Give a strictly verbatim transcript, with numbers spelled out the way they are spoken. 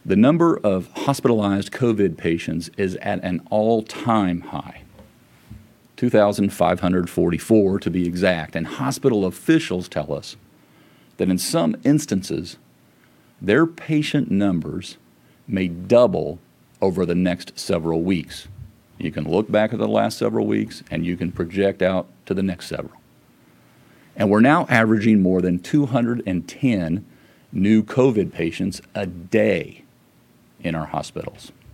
The number of hospitalized COVID patients is at an all-time high, two thousand five hundred forty-four to be exact, and hospital officials tell us that in some instances, their patient numbers may double over the next several weeks. You can look back at the last several weeks, and you can project out to the next several. And we're now averaging more than two hundred ten new COVID patients a day in our hospitals.